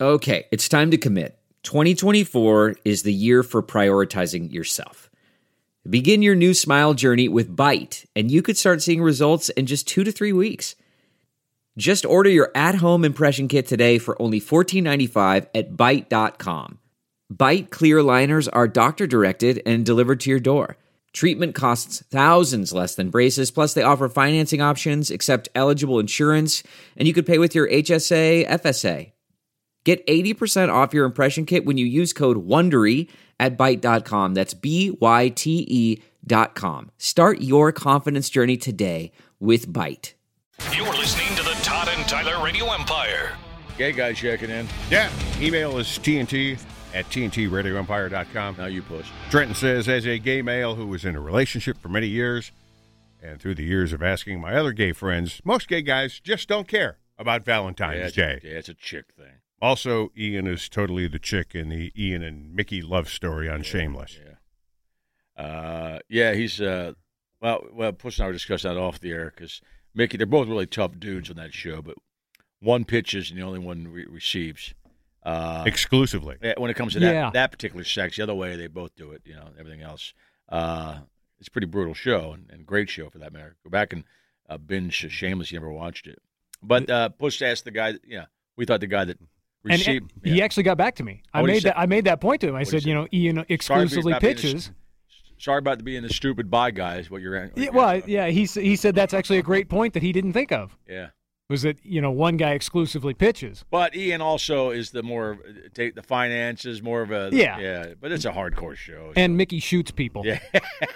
Okay, it's time to commit. 2024 is the year for prioritizing yourself. Begin your new smile journey with Byte, and you could start seeing results in just 2 to 3 weeks. Just order your at-home impression kit today for only $14.95 at Byte.com. Byte clear liners are doctor-directed and delivered to your door. Treatment costs thousands less than braces, plus they offer financing options, accept eligible insurance, and you could pay with your HSA, FSA. Get 80% off your impression kit when you use code WONDERY at Byte.com. That's BYTE.com. Start your confidence journey today with Byte. You're listening to the Todd and Tyler Radio Empire. Gay guy checking in. Yeah. Email is TNT@TNTRadioEmpire.com. Now you push. Trenton says, as a gay male who was in a relationship for many years, and through the years of asking my other gay friends, most gay guys just don't care about Valentine's Day. Yeah, it's a chick thing. Also, Ian is totally the chick in the Ian and Mickey love story on Shameless. Yeah. He's, well, Puss and I were discussing that off the air because Mickey, they're both really tough dudes on that show, but one pitches and the only one receives. Exclusively. When it comes to that particular sex, the other way they both do it, everything else. It's a pretty brutal show and great show for that matter. Go back and binge Shameless, you never watched it. But Puss asked the guy, we thought the guy that received. And he actually got back to me. I made that point to him. I said, Ian exclusively pitches. Sorry about being the stupid bi guy is what you're. He said that's actually a great point that he didn't think of. Yeah. Was that one guy exclusively pitches? But Ian also is the more take the finances, more of a But it's a hardcore show. So. And Mickey shoots people. Yeah.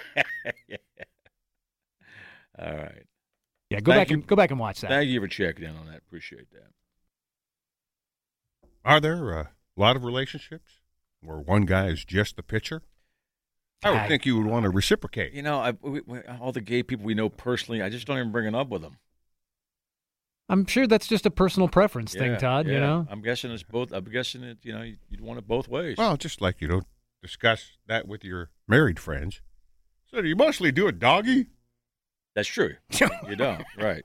All right. Yeah, go back and watch that. Thank you for checking in on that. Appreciate that. Are there a lot of relationships where one guy is just the pitcher? I would think you would want to reciprocate. All the gay people we know personally, I just don't even bring it up with them. I'm sure that's just a personal preference thing, Todd. I'm guessing it's both. I'm guessing it. You'd want it both ways. Well, just like you don't discuss that with your married friends. So do you mostly do it doggy? That's true. You don't, right?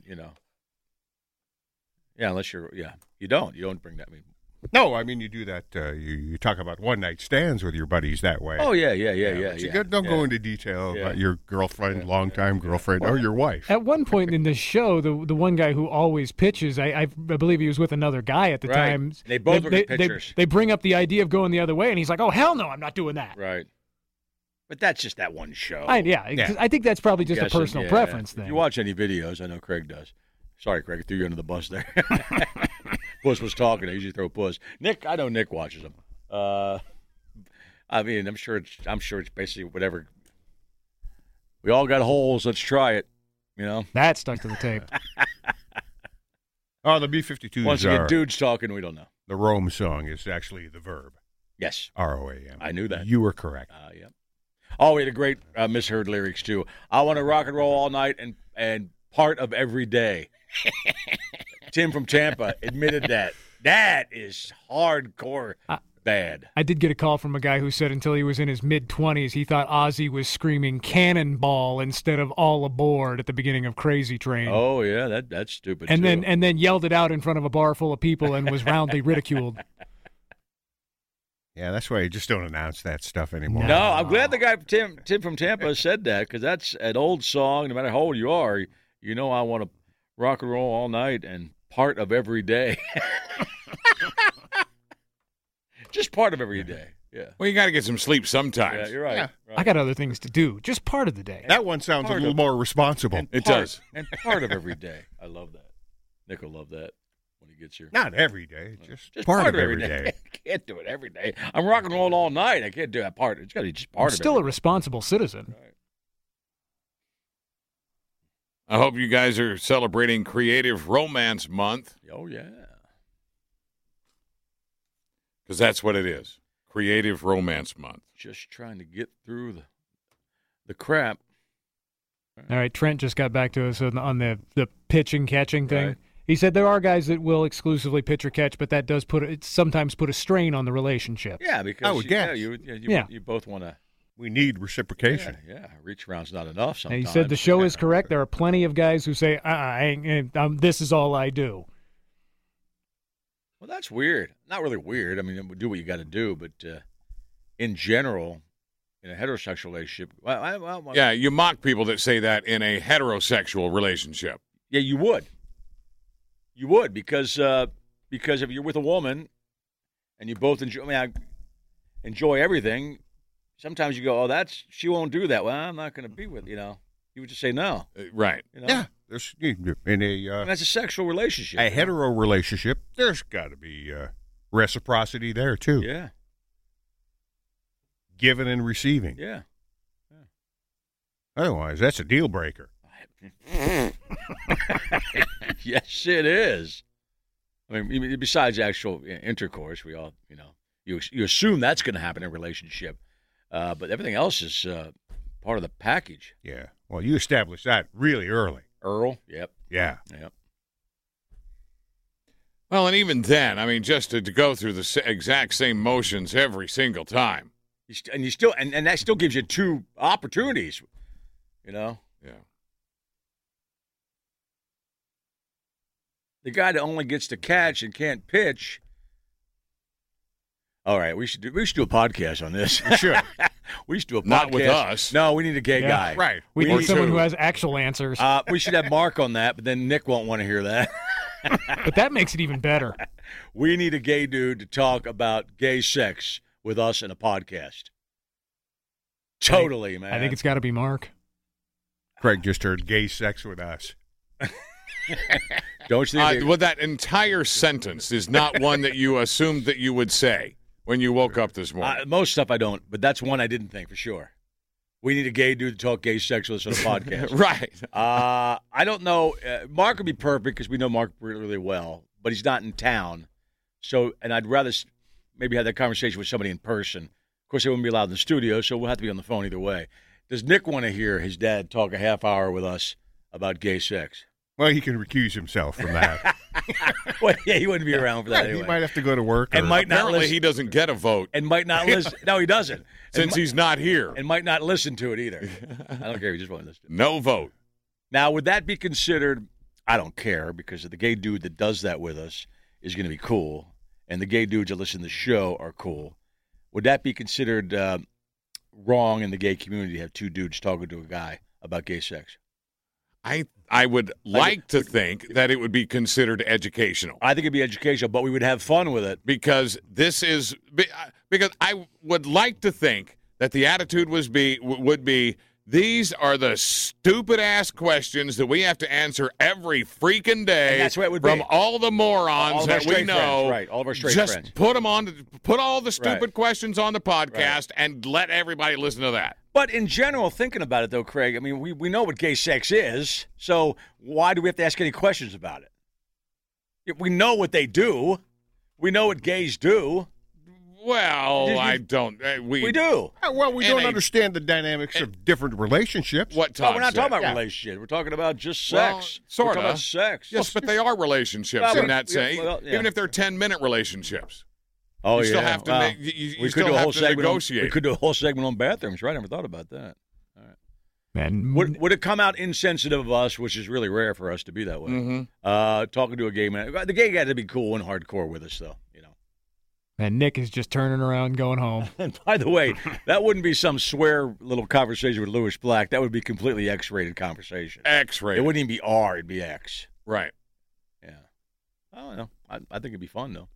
Yeah, unless you're. Yeah, you don't. You don't bring that. No, I mean you do that. You talk about one night stands with your buddies that way. Oh yeah. Don't go into detail about your girlfriend, longtime girlfriend, or your wife. At one point in the show, the one guy who always pitches, I believe he was with another guy at the time. They both were pitchers. They bring up the idea of going the other way, and he's like, "Oh hell no, I'm not doing that." Right. But that's just that one show. I think that's probably just a personal preference thing. If you watch any videos, I know Craig does. Sorry, Craig, I threw you under the bus there. Puss was talking. I usually throw Puss. Nick, I know Nick watches them. I'm sure it's basically whatever. We all got holes. Let's try it. That stuck to the tape. Oh, the B-52s. Once you get dudes talking, we don't know. The Rome song is actually the verb. Yes. R-O-A-M. I knew that. You were correct. Yeah. Oh, we had a great misheard lyrics too. I want to rock and roll all night and part of every day. Tim from Tampa admitted that. That is hardcore bad. I did get a call from a guy who said until he was in his mid-20s, he thought Ozzy was screaming cannonball instead of all aboard at the beginning of Crazy Train. Oh, yeah, that's stupid, and too. then yelled it out in front of a bar full of people and was roundly ridiculed. Yeah, that's why you just don't announce that stuff anymore. No, I'm glad the guy Tim from Tampa said that because that's an old song. No matter how old you are, I want to rock and roll all night and part of every day. Just part of every day. Yeah. Well, you got to get some sleep sometimes. Yeah, you're right. Yeah. Right. I got other things to do. Just part of the day. That one sounds a little more responsible. It does. And part of every day. I love that. Nick will love that when he gets here. Not every day. Just part of every day. I can't do it every day. I'm rock and roll all night. I can't do that part. It's got to be just part of it. Still a responsible citizen. Right. I hope you guys are celebrating Creative Romance Month. Oh, yeah. Because that's what it is. Creative Romance Month. Just trying to get through the crap. All right, Trent just got back to us on the pitch and catching thing. Right. He said there are guys that will exclusively pitch or catch, but that does sometimes put a strain on the relationship. Yeah, because you both want to. We need reciprocation. Yeah, reach around's not enough sometimes. And he said the show is correct. There are plenty of guys who say, this is all I do. Well, that's weird. Not really weird. I mean, do what you got to do, but in general, in a heterosexual relationship, Yeah, you mock people that say that in a heterosexual relationship. yeah, you would. You would because if you're with a woman and you both enjoy everything, sometimes you go, oh, she won't do that. Well, I'm not going to be with you would just say no. Right. Yeah. There's, in And that's a sexual relationship. a hetero relationship, there's got to be reciprocity there, too. Yeah. Giving and receiving. Yeah. Otherwise, that's a deal breaker. Yes, it is. I mean, besides actual intercourse, we all, you assume that's going to happen in a relationship, but everything else is part of the package. Yeah. Well, you established that really early. Earl, yep. Yeah. Well, and even then, I mean, just to go through the exact same motions every single time. And that still gives you two opportunities, Yeah. The guy that only gets to catch and can't pitch. All right, we should do a podcast on this. We should. We should do a podcast. Not with us. No, we need a gay guy. Right. We Or need someone two. who has actual answers. We should have Mark on that, but then Nick won't want to hear that. But that makes it even better. We need a gay dude to talk about gay sex with us in a podcast. Totally, man. I think it's got to be Mark. Craig just heard gay sex with us. Don't you think? Well, that entire sentence is not one that you assumed that you would say when you woke up this morning. Most stuff I don't, but that's one I didn't think for sure. We need a gay dude to talk gay sex with us on a podcast. Right. I don't know. Mark would be perfect because we know Mark really, really well, but he's not in town. So, and I'd rather maybe have that conversation with somebody in person. Of course, they wouldn't be allowed in the studio, so we'll have to be on the phone either way. Does Nick want to hear his dad talk a half hour with us about gay sex? Well, he can recuse himself from that. Well, yeah, he wouldn't be around for that anyway. He might have to go to work. And might not Apparently, listen. he doesn't get a vote And might not listen. No, he doesn't. since he's not here. And might not listen to it either. I don't care. He just won't listen to it. No vote. Now, would that be considered? I don't care because the gay dude that does that with us is going to be cool, and the gay dudes that listen to the show are cool. Would that be considered wrong in the gay community to have two dudes talking to a guy about gay sex? I would like to think that it would be considered educational. I think it'd be educational, but we would have fun with it. Because I would like to think that the attitude would be these are the stupid ass questions that we have to answer every freaking day. And that's what it would from be. all the morons All of our that we straight know. friends, right? All of our straight just friends. put all the stupid Right. questions on the podcast and let everybody listen to that. But in general, thinking about it, though, Craig, I mean, we know what gay sex is, so why do we have to ask any questions about it? If we know what they do. We know what gays do. Well, I don't. We do. Well, we And don't understand the dynamics of different relationships. What No, Todd we're not said. talking about Yeah. relationships. We're talking about just sex. Well, We're sorta. talking about sex. Yes, but they are relationships Well, in we- that yeah, sense. well, yeah. Even if they're 10-minute relationships. Oh, You yeah. still have to Wow. make- you we still could do a have whole to segment negotiate. we could do a whole segment on bathrooms, right? I never thought about that. Man, Would it come out insensitive of us, which is really rare for us to be that way? Mm-hmm. Talking to a gay man. The gay guy had to be cool and hardcore with us, though. man, Nick is just turning around, going home. And by the way, that wouldn't be some swear little conversation with Louis Black. That would be completely X-rated conversation. X-rated. It wouldn't even be R. It'd be X. Right. Yeah. I don't know. I think it'd be fun, though.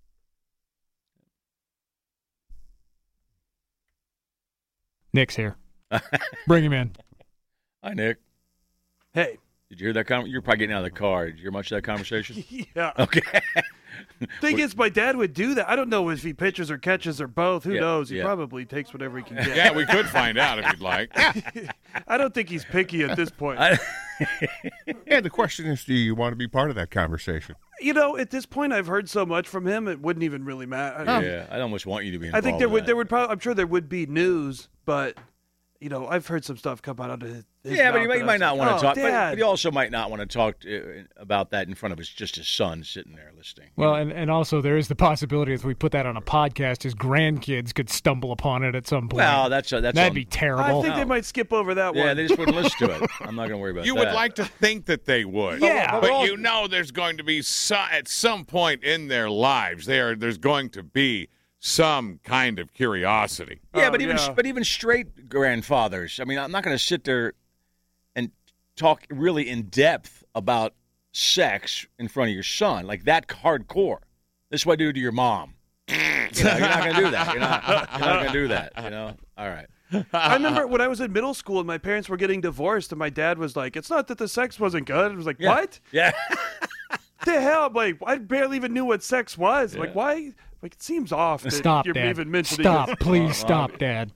Nick's here. Bring him in. Hi, Nick. Hey. Did you hear that? You're probably getting out of the car. Did you hear much of that conversation? Yeah. Okay. Thing is, my dad would do that. I don't know if he pitches or catches or both. Who Yeah, knows? He yeah. probably takes whatever he can get. Yeah, we could find out if you'd like. I don't think he's picky at this point. And the question is, do you want to be part of that conversation? You know, at this point, I've heard so much from him, it wouldn't even really matter. Yeah, I'd almost want you to be I involved think in that. there would probably. I'm sure there would be news, but I've heard some stuff come out of his Yeah, but mouth he that might I not was want like, to talk. Dad. But he also might not want to talk about that in front of just his son sitting there listening. Well, and also there is the possibility if we put that on a podcast, his grandkids could stumble upon it at some point. Well, that's That'd be terrible. I think they might skip over that Yeah, one. they just wouldn't listen to it. I'm not going to worry about You that. would like to think that they would. Yeah. But there's going to be at some point in their lives, there's going to be some kind of curiosity. Yeah, Oh, but even straight grandfathers. I mean, I'm not going to sit there and talk really in depth about sex in front of your son like that hardcore. This is what I do to your mom. You're not going to do that. You're not going to do that. All right. I remember when I was in middle school and my parents were getting divorced, and my dad was like, "It's not that the sex wasn't good." I was like, Yeah. "What? Yeah. The hell?" I'm like, I barely even knew what sex was. I'm like, why? Like, it seems off that Stop, you're Dad. even mentioning Stop. this. Please stop, Dad.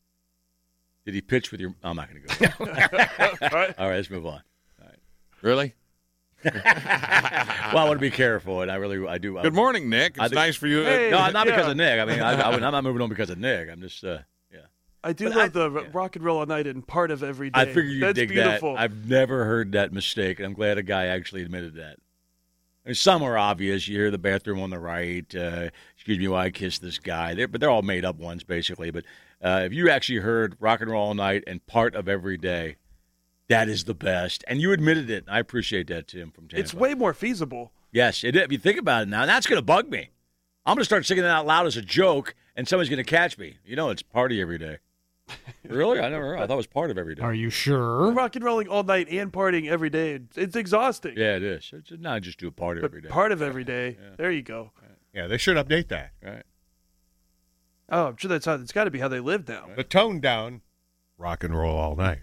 Did he pitch with your? I'm not going to go there. All right, let's move on. Really? Well, I want to be careful, and I do. Good morning, Nick. It's nice for you. Hey. No, not because Yeah. of Nick. I mean, I'm not moving on because of Nick. I'm just, I do love the rock and roll all night and part of every day. I figure you That's dig beautiful. that. I've never heard that mistake, and I'm glad a guy actually admitted that. I mean, some are obvious. You hear the bathroom on the right. Excuse me while I kiss this guy. But they're all made up ones, basically. But if you actually heard rock and roll all night and part of every day, that is the best. And you admitted it. I appreciate that, Tim, from Tampa. It's way more feasible. Yes, it is. If you think about it now, that's going to bug me. I'm going to start singing it out loud as a joke, and somebody's going to catch me. It's party every day. Really? I thought it was part of every day. Are you sure? Rock and rolling all night and partying every day. It's exhausting. Yeah, it is. It's not just do a party But every day. part of every day. Yeah. There you go. Yeah, they should update that. Right. Oh, I'm sure that's how it's got to be how they live now. The tone down, rock and roll all night.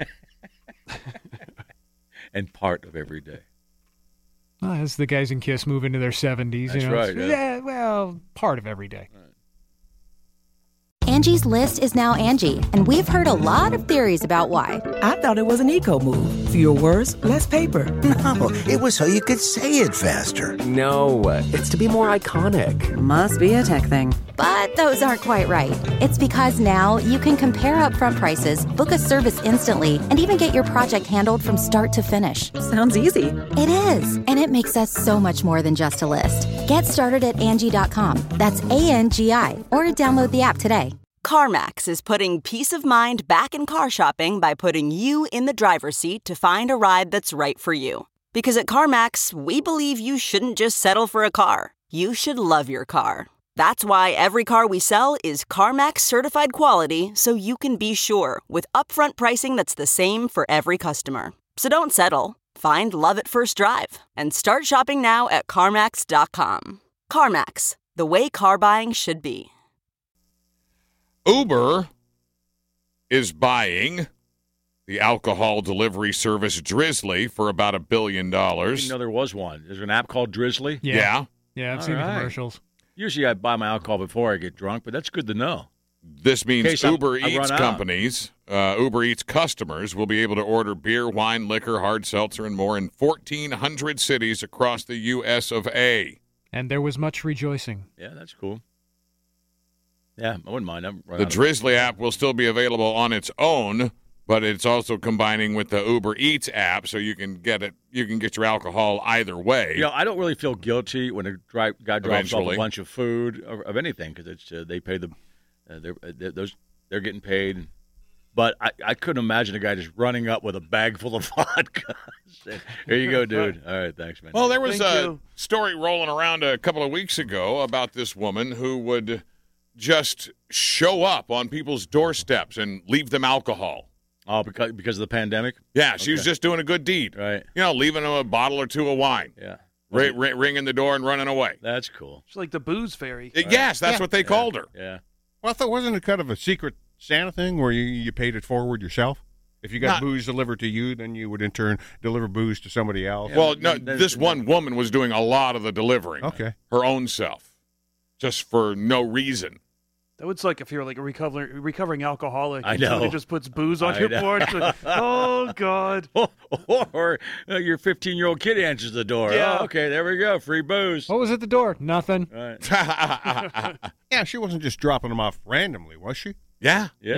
And part of every day. Well, as the guys in Kiss move into their 70s, That's right, yeah. Yeah, well, part of every day. Angie's List is now Angie, and we've heard a lot of theories about why. I thought it was an eco move. Fewer words, less paper. No, it was so you could say it faster. No, it's to be more iconic. Must be a tech thing. But those aren't quite right. It's because now you can compare upfront prices, book a service instantly, and even get your project handled from start to finish. Sounds easy. It is, and it makes us so much more than just a list. Get started at Angie.com. That's ANGI, or download the app today. CarMax is putting peace of mind back in car shopping by putting you in the driver's seat to find a ride that's right for you. Because at CarMax, we believe you shouldn't just settle for a car. You should love your car. That's why every car we sell is CarMax certified quality, so you can be sure with upfront pricing that's the same for every customer. So don't settle. Find love at first drive and start shopping now at CarMax.com. CarMax, the way car buying should be. Uber is buying the alcohol delivery service Drizzly for about $1 billion. I didn't know there was one. There's an app called Drizzly? Yeah. Yeah, I've All seen the right. commercials. Usually I buy my alcohol before I get drunk, but that's good to know. This means case I Uber run Eats out. companies, Uber Eats customers will be able to order beer, wine, liquor, hard seltzer, and more in 1,400 cities across the U.S. of A. And there was much rejoicing. Yeah, that's cool. Yeah, I wouldn't mind. The Drizzly app will still be available on its own, but it's also combining with the Uber Eats app, so you can get it. You can get your alcohol either way. I don't really feel guilty when a guy drops off Eventually. a bunch of food of anything because it's they pay the they're getting paid. But I couldn't imagine a guy just running up with a bag full of vodka. Here you go, dude. All right, thanks, man. Well, there was Thank a you. story rolling around a couple of weeks ago about this woman who would just show up on people's doorsteps and leave them alcohol. Oh, because of the pandemic? Yeah, she was just doing a good deed. Right. Leaving them a bottle or two of wine. Yeah. Ringing the door and running away. That's cool. It's like the booze fairy. Yes, that's what they called her. Yeah. Well, I thought, wasn't it kind of a secret Santa thing where you paid it forward yourself? If you got booze delivered to you, then you would in turn deliver booze to somebody else. Well, no, this one woman was doing a lot of the delivering. Okay. Her own self. Just for no reason. That would suck if you're like a recovering alcoholic. I and know. somebody just puts booze on I your know. porch. Like, oh, God. Or your 15-year-old kid answers the door. Yeah. Oh, okay, there we go. Free booze. What was at the door? Nothing. Right. Yeah, she wasn't just dropping them off randomly, was she? Yeah. Yeah.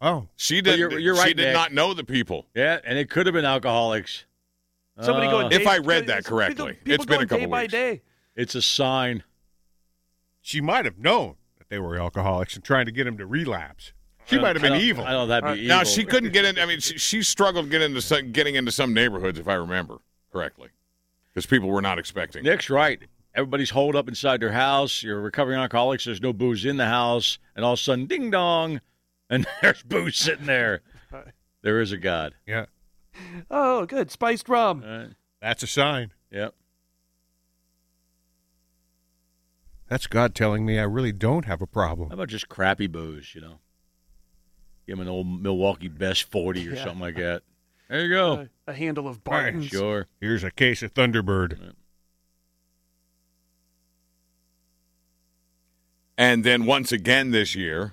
Oh. She But did. you're right, She did Nick. not know the people. Yeah, and it could have been alcoholics. Somebody going If day- I read that correctly. People It's been a going couple day by weeks. day. It's a sign. She might have known that they were alcoholics and trying to get him to relapse. She might have been evil. I don't know that'd be evil. Now, she couldn't get in. I mean, she struggled getting into some neighborhoods, if I remember correctly, because people were not expecting. Nick's right. Everybody's holed up inside their house. You're recovering alcoholics. There's no booze in the house. And all of a sudden, ding dong, and there's booze sitting there. There is a God. Yeah. Oh, good. Spiced rum. That's a sign. Yep. That's God telling me I really don't have a problem. How about just crappy booze, Give him an old Milwaukee Best 40 or Yeah. something like that. There you go. A handle of All right, Bartons. Sure. Here's a case of Thunderbird. And then once again this year,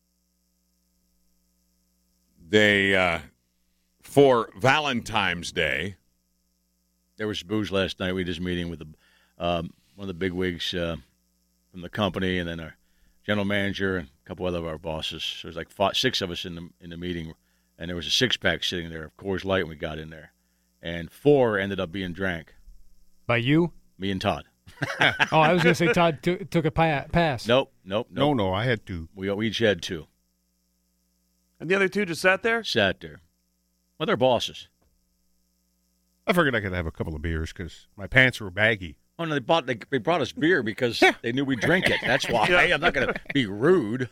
they for Valentine's Day. There was booze last night. We just meeting with one of the big wigs from the company, and then our general manager and a couple other of our bosses. So there's like 6 of us in the meeting, and there was a 6-pack sitting there of Coors Light when we got in there, and 4 ended up being drank. By you? Me and Todd. Oh, I was going to say Todd took a pass. Nope. No, I had to. We each had 2. And the other 2 just sat there? Sat there. Well, they're bosses. I figured I could have a couple of beers because my pants were baggy. Oh, no, they brought us beer because they knew we'd drink it. That's why. Yeah. I'm not going to be rude.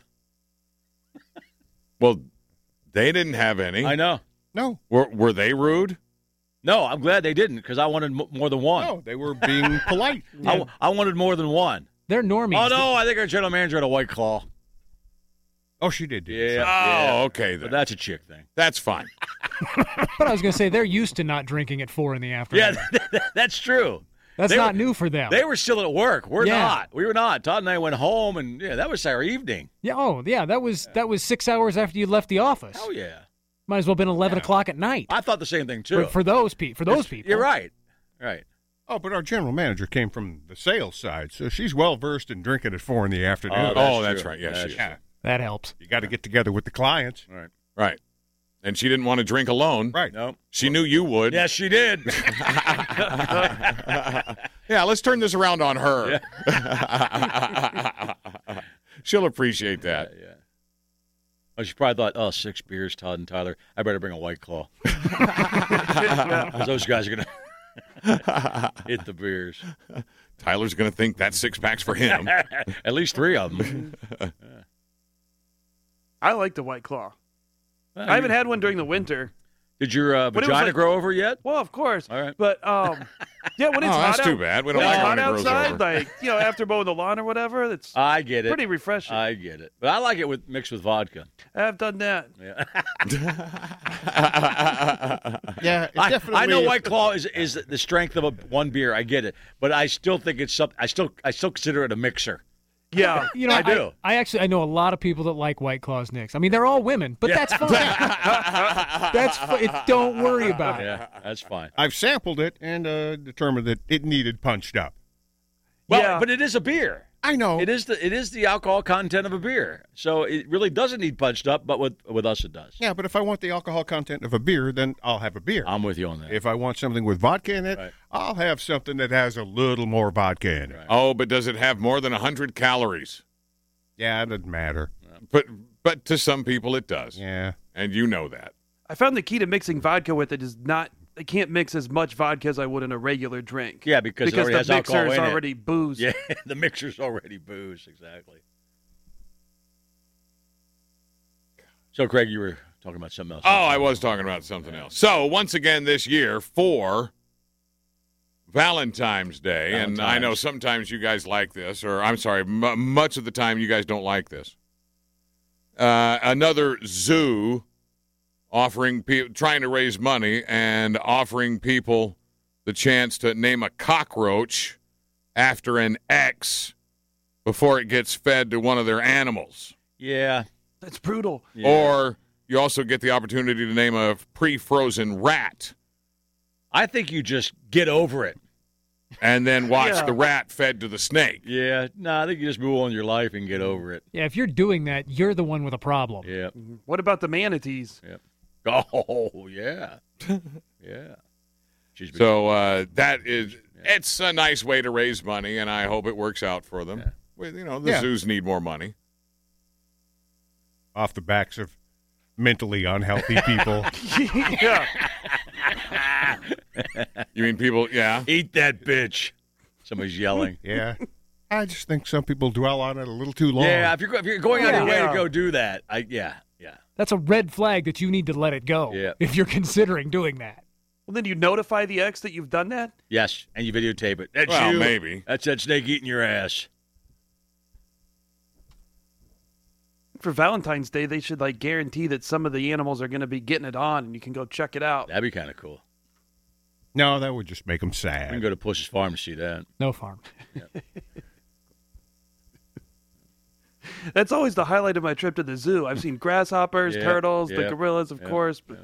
Well, they didn't have any. I know. No. Were they rude? No, I'm glad they didn't because I wanted more than one. No, they were being polite. I wanted more than one. They're normies. Oh, no, I think our general manager had a White Claw. Oh, she did. Yeah. Oh, okay then. But that's a chick thing. That's fine. But I was going to say, they're used to not drinking at 4 in the afternoon. Yeah, that's true. That's not new for them. They were still at work. We're Yeah. not. We were not. Todd and I went home, and that was our evening. Yeah. Oh, yeah. That was 6 hours after you left the office. Oh, yeah. Might as well have been 11 o'clock at night. I thought the same thing, too. For those people. You're right. Right. Oh, but our general manager came from the sales side, so she's well versed in drinking at 4 in the afternoon. That's right. Yes, she is. Yeah. That helps. You got to get together with the clients. Right. And she didn't want to drink alone. Right. No. She knew you would. Yes, she did. Yeah, let's turn this around on her. She'll appreciate that. Yeah. Oh, she probably thought, 6 beers, Todd and Tyler. I better bring a White Claw. Because those guys are going to hit the beers. Tyler's going to think that's 6 packs for him. At least 3 of them. I like the White Claw. I haven't had one during the winter. Did your But it was vagina like- grow over yet? Well, of course. All right. But yeah, when it's hot that's out, too bad. We don't when it's like hot when it grows outside, over. like after mowing the lawn or whatever, it's I get it. pretty refreshing. I get it. But I like it mixed with vodka. I've done that. Yeah. Yeah, it definitely. I know White Claw is the strength of one beer. I get it, but I still think it's something. I still consider it a mixer. Yeah, I do. I know a lot of people that like White Claws, Nicks. I mean, they're all women, but that's fine. Don't worry about it. Yeah, that's fine. I've sampled it and determined that it needed punched up. Well, Yeah. but it is a beer. I know. It is the alcohol content of a beer, so it really doesn't need punched up. But with us, it does. Yeah, but if I want the alcohol content of a beer, then I'll have a beer. I'm with you on that. If I want something with vodka in it, Right. I'll have something that has a little more vodka in it. Right. Oh, but does it have more than 100 calories? Yeah, it doesn't matter. But to some people it does. Yeah. And you know that. I found the key to mixing vodka with it is not. I can't mix as much vodka as I would in a regular drink. Yeah, because it already the has alcohol mixer is in it. already booze. Yeah, the mixer's already booze. Exactly. So, Craig, you were talking about something else. Oh, I was talking about something else. So, once again this year for Valentine's Day, and I know sometimes you guys like this, or I'm sorry, much of the time you guys don't like this. Another zoo offering trying to raise money and offering people the chance to name a cockroach after an ex before it gets fed to one of their animals. Yeah. That's brutal. Yeah. Or you also get the opportunity to name a pre-frozen rat. I think you just get over it. and then watch the rat fed to the snake. Yeah, no, I think you just move on with your life and get over it. Yeah, if you're doing that, you're the one with a problem. Yeah. What about the manatees? Yeah. Oh, yeah. Yeah. So that is, it's a nice way to raise money, and I hope it works out for them. Yeah. Well, you know, the zoos need more money. Off the backs of mentally unhealthy people. Yeah. You mean people, Eat that bitch. Somebody's yelling. Yeah. I just think some people dwell on it a little too long. Yeah, if you're going out of your way to go do that, yeah. That's a red flag that you need to let it go if you're considering doing that. Well, then you notify the ex that you've done that? Yes, and you videotape it. That's Well, you. maybe. That's that snake eating your ass. For Valentine's Day, they should guarantee that some of the animals are going to be getting it on, and you can go check it out. That'd be kind of cool. No, that would just make them We sad. can go to Push's farm to see that. No farm. That's always the highlight of my trip to the zoo. I've seen grasshoppers, turtles, the gorillas, of course. But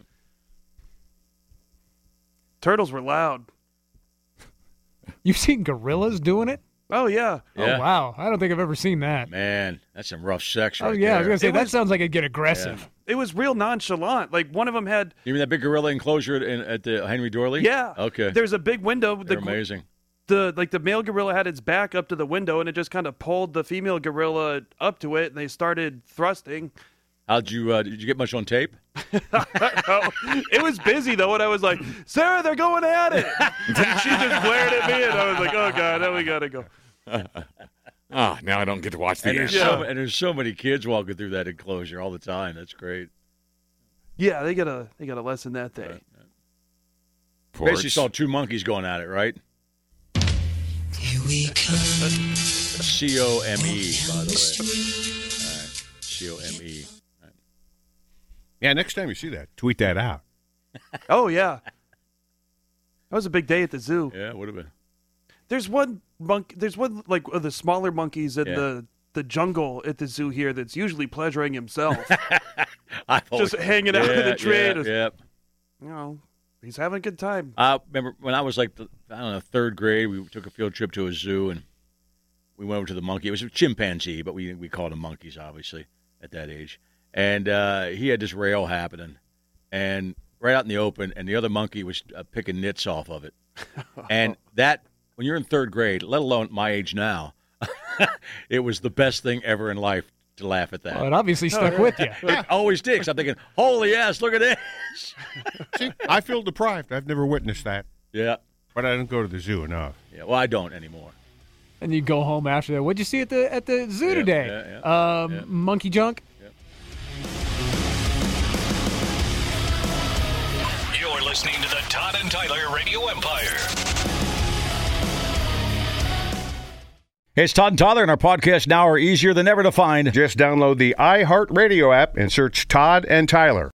turtles were loud. You've seen gorillas doing it? Oh, yeah. Oh, wow. I don't think I've ever seen that. Man, that's some rough sex right Oh, yeah. there. I was going to say, that sounds like it'd get aggressive. It was real nonchalant. One of them had... You mean that big gorilla enclosure at the Henry Dorley? Yeah. Okay. There's a big window. They're amazing. The male gorilla had its back up to the window, and it just kind of pulled the female gorilla up to it, and they started thrusting. Did you get much on tape? It was busy, though, and I was like, Sarah, they're going at it. And she just glared at me, and I was like, oh, God, now we got to go. Now I don't get to watch the And end. there's so many kids walking through that enclosure all the time. That's great. Yeah, they got a lesson that day. Right. Basically saw two monkeys going at it, right? Here we come. COME, by the way. All right. COME. All right. Yeah, next time you see that, tweet that out. Oh, yeah. That was a big day at the zoo. Yeah, it would have been. There's one of the smaller monkeys in the jungle at the zoo here that's usually pleasuring himself. Just hanging out in the tree. Yeah. You know, he's having a good time. I remember when I was third grade, we took a field trip to a zoo, and we went over to the monkey. It was a chimpanzee, but we called them monkeys, obviously, at that age. And he had this rail happening, and right out in the open, and the other monkey was picking nits off of it. And that, when you're in third grade, let alone my age now, it was the best thing ever in life to laugh at that. Well, it obviously stuck with you. It always did, 'cause I'm thinking, holy ass, look at this. See, I feel deprived. I've never witnessed that. Yeah. But I don't go to the zoo enough. Yeah, well, I don't anymore. And you go home after that. What'd you see at the zoo today? Monkey junk? You're listening to the Todd and Tyler Radio Empire. Hey, it's Todd and Tyler, and our podcasts now are easier than ever to find. Just download the iHeartRadio app and search Todd and Tyler.